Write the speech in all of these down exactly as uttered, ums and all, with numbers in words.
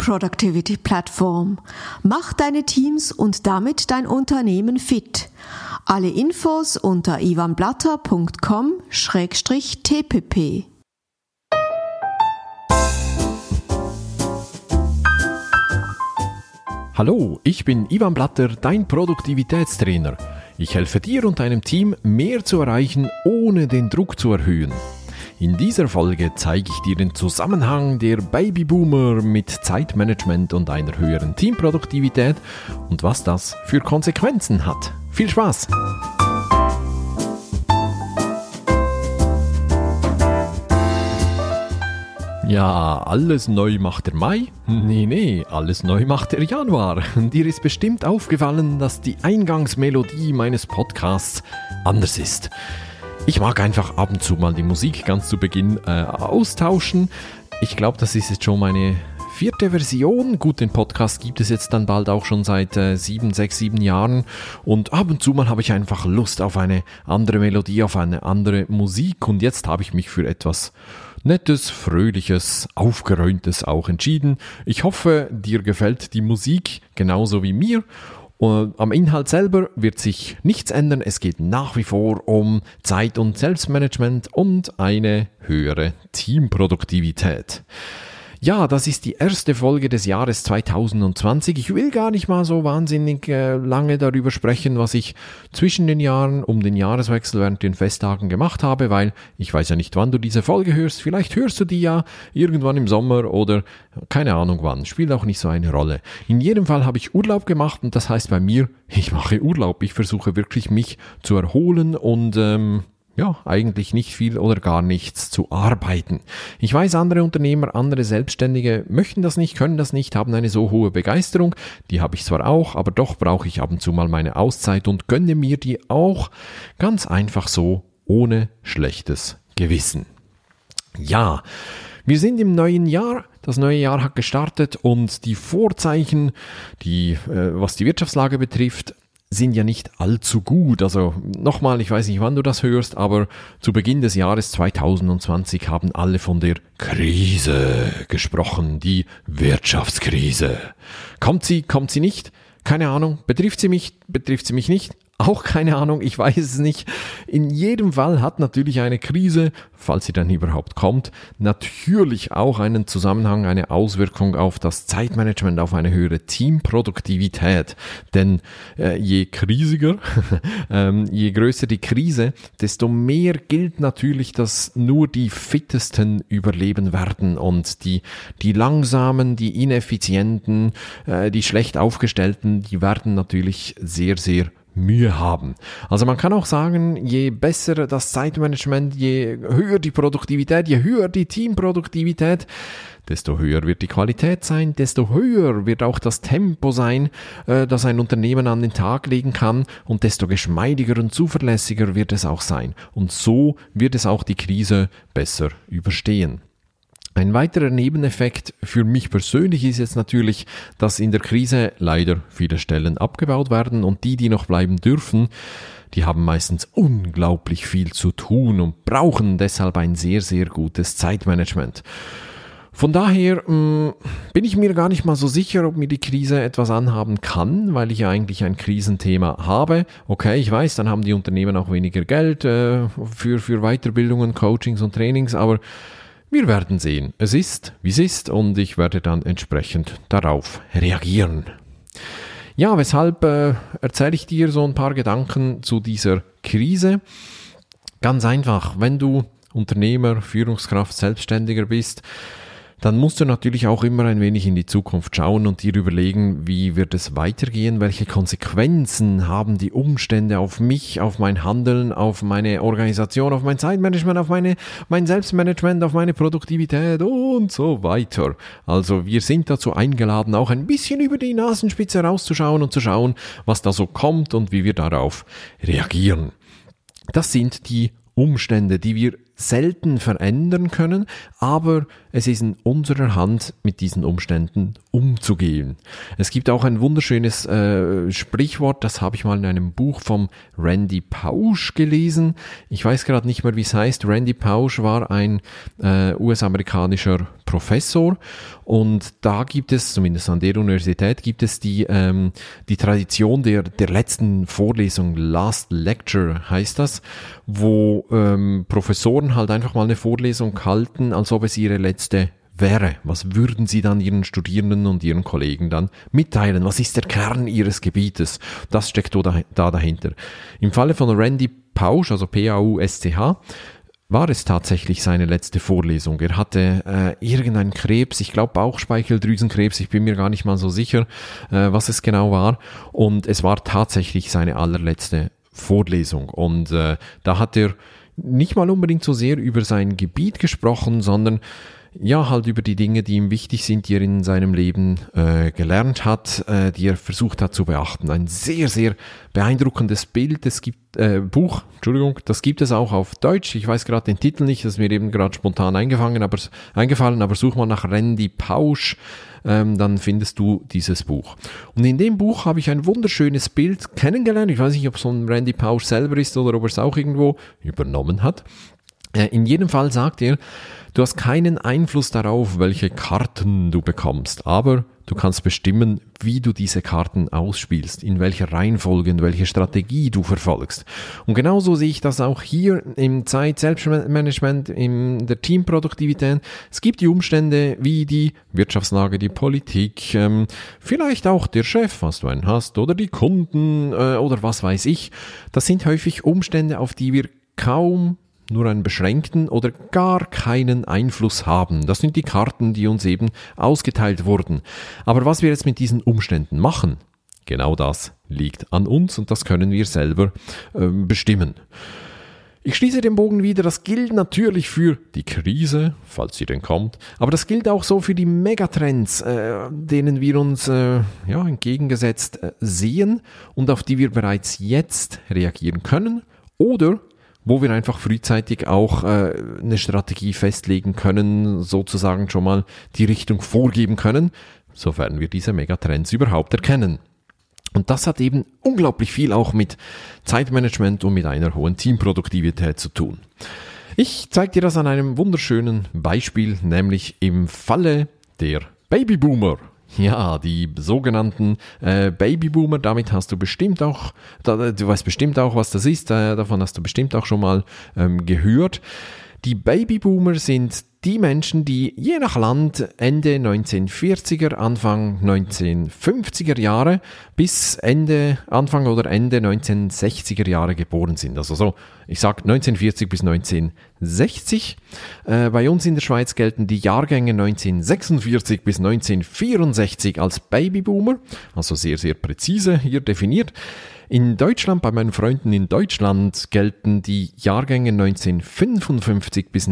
Productivity-Plattform. Mach deine Teams und damit dein Unternehmen fit. Alle Infos unter ivanblatter punkt com schrägstrich t p p. Hallo, ich bin Ivan Blatter, dein Produktivitätstrainer. Ich helfe dir und deinem Team, mehr zu erreichen, ohne den Druck zu erhöhen. In dieser Folge zeige ich dir den Zusammenhang der Babyboomer mit Zeitmanagement und einer höheren Teamproduktivität und was das für Konsequenzen hat. Viel Spaß! Ja, alles neu macht der Mai? Nee, nee, alles neu macht der Januar. Dir ist bestimmt aufgefallen, dass die Eingangsmelodie meines Podcasts anders ist. Ich mag einfach ab und zu mal die Musik ganz zu Beginn äh, austauschen. Ich glaube, das ist jetzt schon meine vierte Version. Gut, den Podcast gibt es jetzt dann bald auch schon seit äh, sieben, sechs, sieben Jahren. Und ab und zu mal habe ich einfach Lust auf eine andere Melodie, auf eine andere Musik. Und jetzt habe ich mich für etwas Nettes, Fröhliches, Aufgeräumtes auch entschieden. Ich hoffe, dir gefällt die Musik genauso wie mir. Und am Inhalt selber wird sich nichts ändern. Es geht nach wie vor um Zeit- und Selbstmanagement und eine höhere Teamproduktivität. Ja, das ist die erste Folge des Jahres zwanzig zwanzig. Ich will gar nicht mal so wahnsinnig äh, lange darüber sprechen, was ich zwischen den Jahren um den Jahreswechsel während den Festtagen gemacht habe, weil ich weiß ja nicht, wann du diese Folge hörst. Vielleicht hörst du die ja irgendwann im Sommer oder keine Ahnung wann. Spielt auch nicht so eine Rolle. In jedem Fall habe ich Urlaub gemacht und das heißt bei mir, ich mache Urlaub. Ich versuche wirklich mich zu erholen und ähm, ja, eigentlich nicht viel oder gar nichts zu arbeiten. Ich weiß, andere Unternehmer, andere Selbstständige möchten das nicht, können das nicht, haben eine so hohe Begeisterung. Die habe ich zwar auch, aber doch brauche ich ab und zu mal meine Auszeit und gönne mir die auch ganz einfach so, ohne schlechtes Gewissen. Ja, wir sind im neuen Jahr. Das neue Jahr hat gestartet und die Vorzeichen, die, äh, was die Wirtschaftslage betrifft, sind ja nicht allzu gut. Also nochmal, ich weiß nicht, wann du das hörst, aber zu Beginn des Jahres zwanzig zwanzig haben alle von der Krise gesprochen, die Wirtschaftskrise. Kommt sie, kommt sie nicht? Keine Ahnung. Betrifft sie mich, betrifft sie mich nicht? Auch keine Ahnung, ich weiß es nicht. In jedem Fall hat natürlich eine Krise, falls sie dann überhaupt kommt, natürlich auch einen Zusammenhang, eine Auswirkung auf das Zeitmanagement, auf eine höhere Teamproduktivität. Denn äh, je krisiger, ähm, je größer die Krise, desto mehr gilt natürlich, dass nur die Fittesten überleben werden und die, die Langsamen, die Ineffizienten, äh, die schlecht Aufgestellten, die werden natürlich sehr, sehr Mühe haben. Also man kann auch sagen, je besser das Zeitmanagement, je höher die Produktivität, je höher die Teamproduktivität, desto höher wird die Qualität sein, desto höher wird auch das Tempo sein, das ein Unternehmen an den Tag legen kann und desto geschmeidiger und zuverlässiger wird es auch sein. Und so wird es auch die Krise besser überstehen. Ein weiterer Nebeneffekt für mich persönlich ist jetzt natürlich, dass in der Krise leider viele Stellen abgebaut werden und die, die noch bleiben dürfen, die haben meistens unglaublich viel zu tun und brauchen deshalb ein sehr, sehr gutes Zeitmanagement. Von daher mh, bin ich mir gar nicht mal so sicher, ob mir die Krise etwas anhaben kann, weil ich ja eigentlich ein Krisenthema habe. Okay, ich weiß, dann haben die Unternehmen auch weniger Geld äh, für, für Weiterbildungen, Coachings und Trainings, aber wir werden sehen. Es ist, wie es ist und ich werde dann entsprechend darauf reagieren. Ja, weshalb äh, erzähle ich dir so ein paar Gedanken zu dieser Krise? Ganz einfach, wenn du Unternehmer, Führungskraft, Selbstständiger bist, dann musst du natürlich auch immer ein wenig in die Zukunft schauen und dir überlegen, wie wird es weitergehen, welche Konsequenzen haben die Umstände auf mich, auf mein Handeln, auf meine Organisation, auf mein Zeitmanagement, auf meine, mein Selbstmanagement, auf meine Produktivität und so weiter. Also wir sind dazu eingeladen, auch ein bisschen über die Nasenspitze rauszuschauen und zu schauen, was da so kommt und wie wir darauf reagieren. Das sind die Umstände, die wir selten verändern können, aber es ist in unserer Hand, mit diesen Umständen umzugehen. Es gibt auch ein wunderschönes äh, Sprichwort, das habe ich mal in einem Buch vom Randy Pausch gelesen. Ich weiß gerade nicht mehr, wie es heißt. Randy Pausch war ein äh, U S-amerikanischer Professor und da gibt es, zumindest an der Universität, gibt es die, ähm, die Tradition der, der letzten Vorlesung, Last Lecture heißt das, wo ähm, Professoren halt einfach mal eine Vorlesung halten, als ob es ihre letzte wäre. Was würden Sie dann Ihren Studierenden und Ihren Kollegen dann mitteilen? Was ist der Kern Ihres Gebietes? Das steckt da dahinter. Im Falle von Randy Pausch, also P A U S C H, war es tatsächlich seine letzte Vorlesung. Er hatte äh, irgendeinen Krebs, ich glaube Bauchspeicheldrüsenkrebs, ich bin mir gar nicht mal so sicher, äh, was es genau war. Und es war tatsächlich seine allerletzte Vorlesung. Und äh, da hat er nicht mal unbedingt so sehr über sein Gebiet gesprochen, sondern ja, halt über die Dinge, die ihm wichtig sind, die er in seinem Leben äh, gelernt hat, äh, die er versucht hat zu beachten. Ein sehr, sehr beeindruckendes Bild. Es gibt äh, Buch, Entschuldigung, das gibt es auch auf Deutsch. Ich weiß gerade den Titel nicht, das ist mir eben gerade spontan eingefangen, aber, eingefallen, aber such mal nach Randy Pausch, ähm, dann findest du dieses Buch. Und in dem Buch habe ich ein wunderschönes Bild kennengelernt. Ich weiß nicht, ob es von Randy Pausch selber ist oder ob er es auch irgendwo übernommen hat. In jedem Fall sagt er, du hast keinen Einfluss darauf, welche Karten du bekommst, aber du kannst bestimmen, wie du diese Karten ausspielst, in welcher Reihenfolge, in welcher Strategie du verfolgst. Und genauso sehe ich das auch hier im Zeit-Selbstmanagement, in der Teamproduktivität. Es gibt die Umstände wie die Wirtschaftslage, die Politik, ähm, vielleicht auch der Chef, was du einen hast, oder die Kunden äh, oder was weiß ich. Das sind häufig Umstände, auf die wir kaum nur einen beschränkten oder gar keinen Einfluss haben. Das sind die Karten, die uns eben ausgeteilt wurden. Aber was wir jetzt mit diesen Umständen machen, genau das liegt an uns und das können wir selber äh, bestimmen. Ich schließe den Bogen wieder, das gilt natürlich für die Krise, falls sie denn kommt, aber das gilt auch so für die Megatrends, äh, denen wir uns äh, ja, entgegengesetzt äh, sehen und auf die wir bereits jetzt reagieren können oder wo wir einfach frühzeitig auch äh, eine Strategie festlegen können, sozusagen schon mal die Richtung vorgeben können, sofern wir diese Megatrends überhaupt erkennen. Und das hat eben unglaublich viel auch mit Zeitmanagement und mit einer hohen Teamproduktivität zu tun. Ich zeige dir das an einem wunderschönen Beispiel, nämlich im Falle der Babyboomer. Ja, die sogenannten äh, Babyboomer, damit hast du bestimmt auch, da, du weißt bestimmt auch, was das ist, äh, davon hast du bestimmt auch schon mal ähm, gehört. Die Babyboomer sind die Menschen, die je nach Land Ende neunzehnhundertvierziger, Anfang neunzehnhundertfünfziger Jahre bis Ende, Anfang oder Ende neunzehnhundertsechziger Jahre geboren sind. Also so, ich sag neunzehnhundertvierzig bis neunzehnhundertsechzig. Äh, bei uns in der Schweiz gelten die Jahrgänge neunzehnhundertsechsundvierzig bis neunzehnhundertvierundsechzig als Babyboomer, also sehr, sehr präzise hier definiert. In Deutschland, bei meinen Freunden in Deutschland, gelten die Jahrgänge neunzehnhundertfünfundfünfzig bis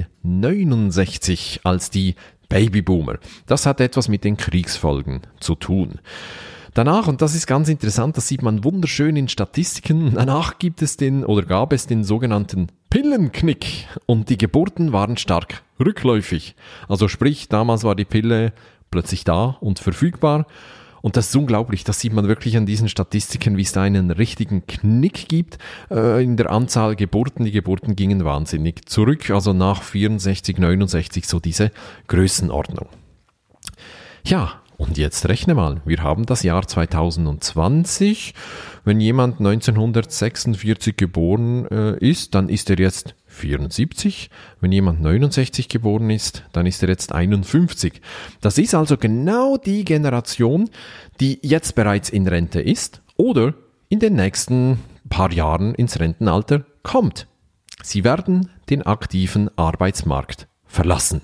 neunzehnhundertneunundsechzig als die Babyboomer. Das hat etwas mit den Kriegsfolgen zu tun. Danach, und das ist ganz interessant, das sieht man wunderschön in Statistiken, danach gibt es den oder gab es den sogenannten Pillenknick und die Geburten waren stark rückläufig. Also sprich, damals war die Pille plötzlich da und verfügbar. Und das ist unglaublich, das sieht man wirklich an diesen Statistiken, wie es da einen richtigen Knick gibt äh, in der Anzahl Geburten. Die Geburten gingen wahnsinnig zurück, also nach vierundsechzig, neunundsechzig so diese Größenordnung. Ja, und jetzt rechne mal, wir haben das Jahr zweitausendzwanzig. Wenn jemand neunzehnhundertsechsundvierzig geboren äh, ist, dann ist er jetzt vierundsiebzig. Wenn jemand neunundsechzig geboren ist, dann ist er jetzt einundfünfzig. Das ist also genau die Generation, die jetzt bereits in Rente ist oder in den nächsten paar Jahren ins Rentenalter kommt. Sie werden den aktiven Arbeitsmarkt verlassen.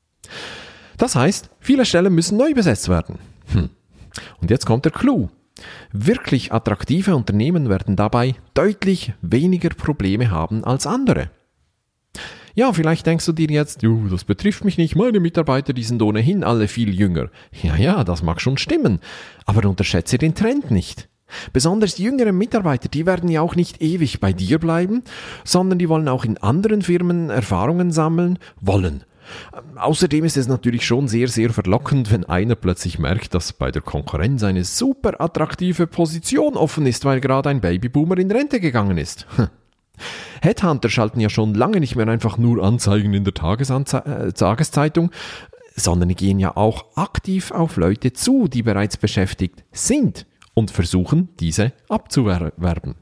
Das heißt, viele Stellen müssen neu besetzt werden. Hm. Und jetzt kommt der Clou. Wirklich attraktive Unternehmen werden dabei deutlich weniger Probleme haben als andere. Ja, vielleicht denkst du dir jetzt, uh, das betrifft mich nicht, meine Mitarbeiter, die sind ohnehin alle viel jünger. Ja, ja, das mag schon stimmen, aber unterschätze den Trend nicht. Besonders jüngere Mitarbeiter, die werden ja auch nicht ewig bei dir bleiben, sondern die wollen auch in anderen Firmen Erfahrungen sammeln wollen. Außerdem ist es natürlich schon sehr, sehr verlockend, wenn einer plötzlich merkt, dass bei der Konkurrenz eine super attraktive Position offen ist, weil gerade ein Babyboomer in Rente gegangen ist. Headhunter schalten ja schon lange nicht mehr einfach nur Anzeigen in der Tagesanze- äh, Tageszeitung, sondern gehen ja auch aktiv auf Leute zu, die bereits beschäftigt sind und versuchen, diese abzuwerben.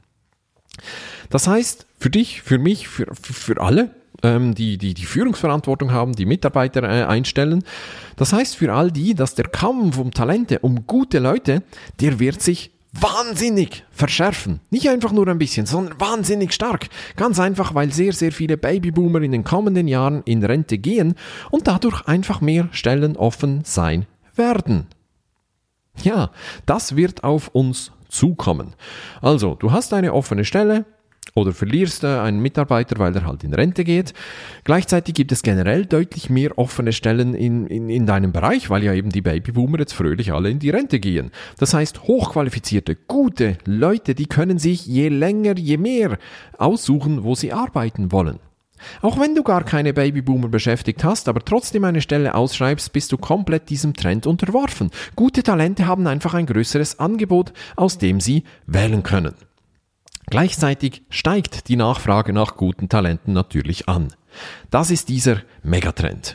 Das heißt, für dich, für mich, für, für alle, ähm, die, die die Führungsverantwortung haben, die Mitarbeiter äh, einstellen, das heißt für all die, dass der Kampf um Talente, um gute Leute, der wird sich wahnsinnig verschärfen. Nicht einfach nur ein bisschen, sondern wahnsinnig stark. Ganz einfach, weil sehr, sehr viele Babyboomer in den kommenden Jahren in Rente gehen und dadurch einfach mehr Stellen offen sein werden. Ja, das wird auf uns zukommen. Also, du hast eine offene Stelle oder verlierst einen Mitarbeiter, weil er halt in Rente geht. Gleichzeitig gibt es generell deutlich mehr offene Stellen in, in, in deinem Bereich, weil ja eben die Babyboomer jetzt fröhlich alle in die Rente gehen. Das heißt, hochqualifizierte, gute Leute, die können sich je länger, je mehr aussuchen, wo sie arbeiten wollen. Auch wenn du gar keine Babyboomer beschäftigt hast, aber trotzdem eine Stelle ausschreibst, bist du komplett diesem Trend unterworfen. Gute Talente haben einfach ein größeres Angebot, aus dem sie wählen können. Gleichzeitig steigt die Nachfrage nach guten Talenten natürlich an. Das ist dieser Megatrend.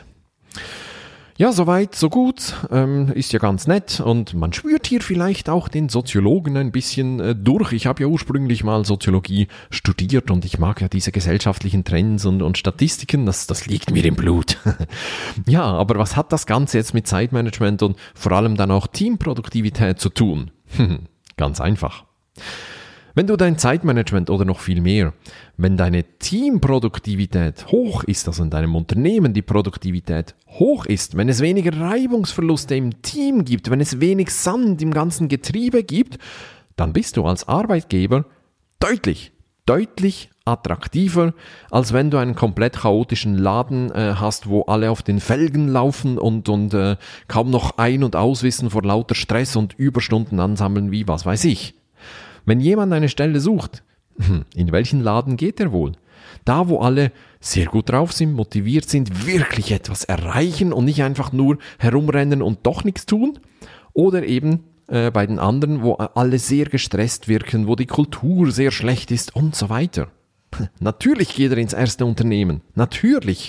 Ja, soweit, so gut, ähm, ist ja ganz nett und man spürt hier vielleicht auch den Soziologen ein bisschen äh, durch. Ich habe ja ursprünglich mal Soziologie studiert und ich mag ja diese gesellschaftlichen Trends und, und Statistiken, das, das liegt mir im Blut. Ja, aber was hat das Ganze jetzt mit Zeitmanagement und vor allem dann auch Teamproduktivität zu tun? Ganz einfach. Wenn du dein Zeitmanagement oder noch viel mehr, wenn deine Teamproduktivität hoch ist, also in deinem Unternehmen die Produktivität hoch ist, wenn es weniger Reibungsverluste im Team gibt, wenn es wenig Sand im ganzen Getriebe gibt, dann bist du als Arbeitgeber deutlich, deutlich attraktiver, als wenn du einen komplett chaotischen Laden äh, hast, wo alle auf den Felgen laufen und, und äh, kaum noch ein- und auswissen vor lauter Stress und Überstunden ansammeln wie was weiß ich. Wenn jemand eine Stelle sucht, in welchen Laden geht er wohl? Da, wo alle sehr gut drauf sind, motiviert sind, wirklich etwas erreichen und nicht einfach nur herumrennen und doch nichts tun? Oder eben äh, bei den anderen, wo alle sehr gestresst wirken, wo die Kultur sehr schlecht ist und so weiter. Natürlich geht er ins erste Unternehmen. Natürlich.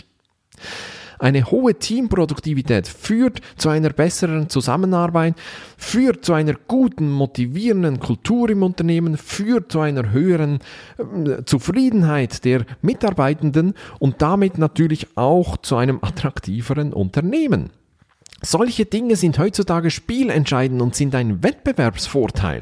Eine hohe Teamproduktivität führt zu einer besseren Zusammenarbeit, führt zu einer guten, motivierenden Kultur im Unternehmen, führt zu einer höheren äh, Zufriedenheit der Mitarbeitenden und damit natürlich auch zu einem attraktiveren Unternehmen. Solche Dinge sind heutzutage spielentscheidend und sind ein Wettbewerbsvorteil.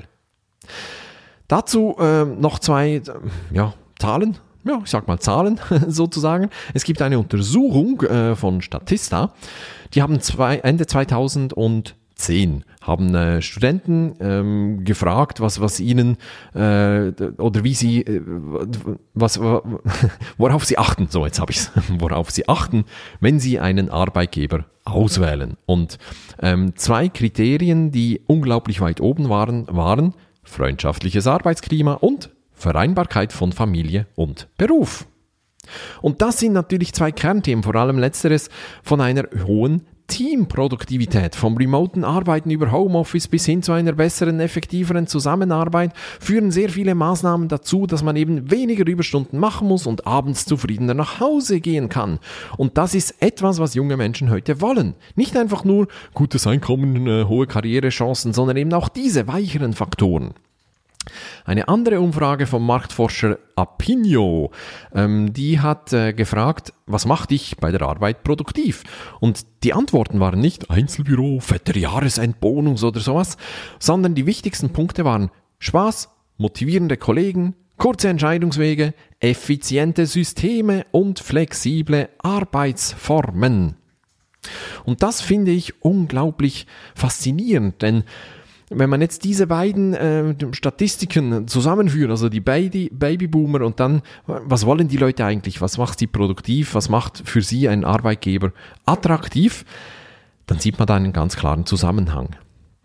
Dazu äh, noch zwei äh, ja, Zahlen. Ja, ich sag mal Zahlen sozusagen. Es gibt eine Untersuchung äh, von Statista, die haben zwei, Ende zweitausendzehn haben äh, Studenten ähm, gefragt, was was ihnen äh, oder wie sie äh, was worauf sie achten. So, jetzt habe ich's. Worauf sie achten, wenn sie einen Arbeitgeber auswählen. Und ähm, zwei Kriterien, die unglaublich weit oben waren, waren freundschaftliches Arbeitsklima und Vereinbarkeit von Familie und Beruf. Und das sind natürlich zwei Kernthemen, vor allem letzteres von einer hohen Teamproduktivität. Vom remoten Arbeiten über Homeoffice bis hin zu einer besseren, effektiveren Zusammenarbeit führen sehr viele Maßnahmen dazu, dass man eben weniger Überstunden machen muss und abends zufriedener nach Hause gehen kann. Und das ist etwas, was junge Menschen heute wollen. Nicht einfach nur gutes Einkommen, äh, hohe Karrierechancen, sondern eben auch diese weicheren Faktoren. Eine andere Umfrage vom Marktforscher Apinio, ähm, die hat äh, gefragt, was macht dich bei der Arbeit produktiv? Und die Antworten waren nicht Einzelbüro, fetter Jahresendbonus oder sowas, sondern die wichtigsten Punkte waren Spaß, motivierende Kollegen, kurze Entscheidungswege, effiziente Systeme und flexible Arbeitsformen. Und das finde ich unglaublich faszinierend, denn wenn man jetzt diese beiden äh, Statistiken zusammenführt, also die Baby, Babyboomer und dann, was wollen die Leute eigentlich, was macht sie produktiv, was macht für sie ein Arbeitgeber attraktiv, dann sieht man da einen ganz klaren Zusammenhang.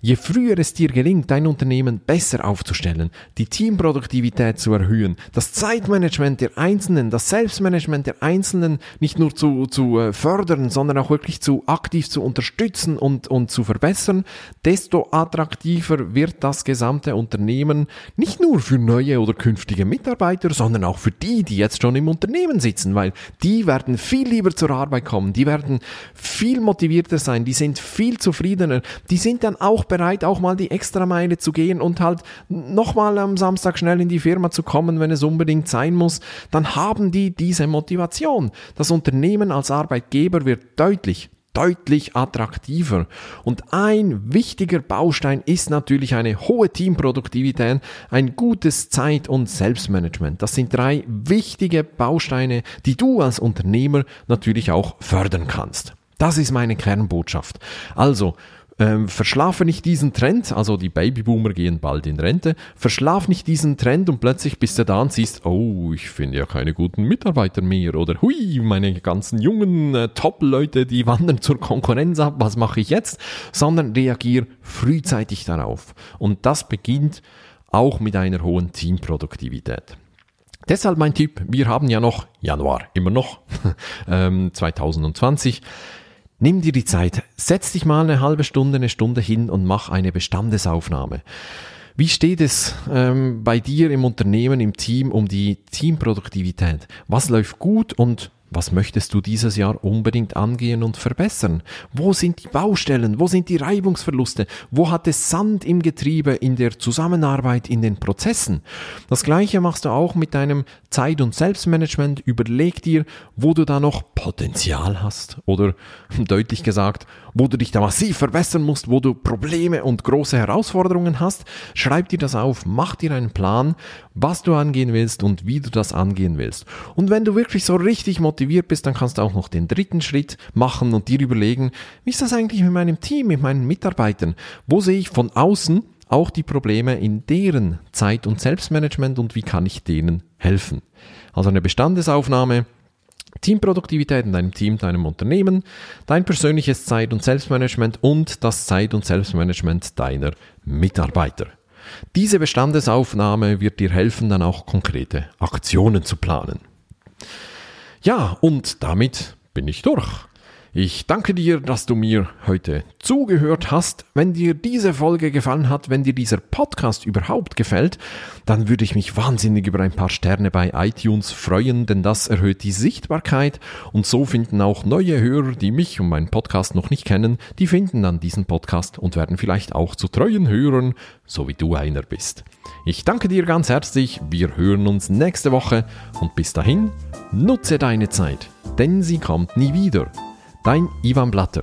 Je früher es dir gelingt, dein Unternehmen besser aufzustellen, die Teamproduktivität zu erhöhen, das Zeitmanagement der Einzelnen, das Selbstmanagement der Einzelnen nicht nur zu, zu fördern, sondern auch wirklich zu aktiv zu unterstützen und, und zu verbessern, desto attraktiver wird das gesamte Unternehmen nicht nur für neue oder künftige Mitarbeiter, sondern auch für die, die jetzt schon im Unternehmen sitzen, weil die werden viel lieber zur Arbeit kommen, die werden viel motivierter sein, die sind viel zufriedener, die sind dann auch bereit, auch mal die Extrameile zu gehen und halt nochmal am Samstag schnell in die Firma zu kommen, wenn es unbedingt sein muss, dann haben die diese Motivation. Das Unternehmen als Arbeitgeber wird deutlich, deutlich attraktiver. Und ein wichtiger Baustein ist natürlich eine hohe Teamproduktivität, ein gutes Zeit- und Selbstmanagement. Das sind drei wichtige Bausteine, die du als Unternehmer natürlich auch fördern kannst. Das ist meine Kernbotschaft. Also, Ähm, verschlafe nicht diesen Trend, also die Babyboomer gehen bald in Rente, verschlaf nicht diesen Trend und plötzlich bist du da und siehst, oh, ich finde ja keine guten Mitarbeiter mehr oder hui, meine ganzen jungen äh, Top-Leute, die wandern zur Konkurrenz ab, was mache ich jetzt? Sondern reagier frühzeitig darauf. Und das beginnt auch mit einer hohen Teamproduktivität. Deshalb mein Tipp, wir haben ja noch Januar, immer noch, ähm, zwanzig zwanzig. Nimm dir die Zeit, setz dich mal eine halbe Stunde, eine Stunde hin und mach eine Bestandesaufnahme. Wie steht es ähm, bei dir im Unternehmen, im Team um die Teamproduktivität? Was läuft gut und was möchtest du dieses Jahr unbedingt angehen und verbessern? Wo sind die Baustellen? Wo sind die Reibungsverluste? Wo hat es Sand im Getriebe in der Zusammenarbeit, in den Prozessen? Das Gleiche machst du auch mit deinem Zeit- und Selbstmanagement. Überleg dir, wo du da noch Potenzial hast oder deutlich gesagt, wo du dich da massiv verbessern musst, wo du Probleme und große Herausforderungen hast. Schreib dir das auf, mach dir einen Plan, was du angehen willst und wie du das angehen willst. Und wenn du wirklich so richtig motiviert bist, dann kannst du auch noch den dritten Schritt machen und dir überlegen, wie ist das eigentlich mit meinem Team, mit meinen Mitarbeitern? Wo sehe ich von außen auch die Probleme in deren Zeit- und Selbstmanagement und wie kann ich denen helfen? Also eine Bestandesaufnahme, Teamproduktivität in deinem Team, deinem Unternehmen, dein persönliches Zeit- und Selbstmanagement und das Zeit- und Selbstmanagement deiner Mitarbeiter. Diese Bestandesaufnahme wird dir helfen, dann auch konkrete Aktionen zu planen. Ja, und damit bin ich durch. Ich danke dir, dass du mir heute zugehört hast. Wenn dir diese Folge gefallen hat, wenn dir dieser Podcast überhaupt gefällt, dann würde ich mich wahnsinnig über ein paar Sterne bei iTunes freuen, denn das erhöht die Sichtbarkeit und so finden auch neue Hörer, die mich und meinen Podcast noch nicht kennen, die finden dann diesen Podcast und werden vielleicht auch zu treuen Hörern, so wie du einer bist. Ich danke dir ganz herzlich, wir hören uns nächste Woche und bis dahin, nutze deine Zeit, denn sie kommt nie wieder. Dein Ivan Blatter.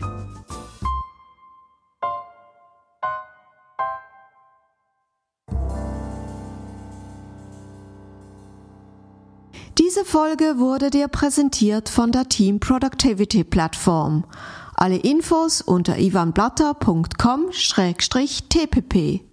Diese Folge wurde dir präsentiert von der Team Productivity Plattform. Alle Infos unter ivan blatter punkt com slash t p p.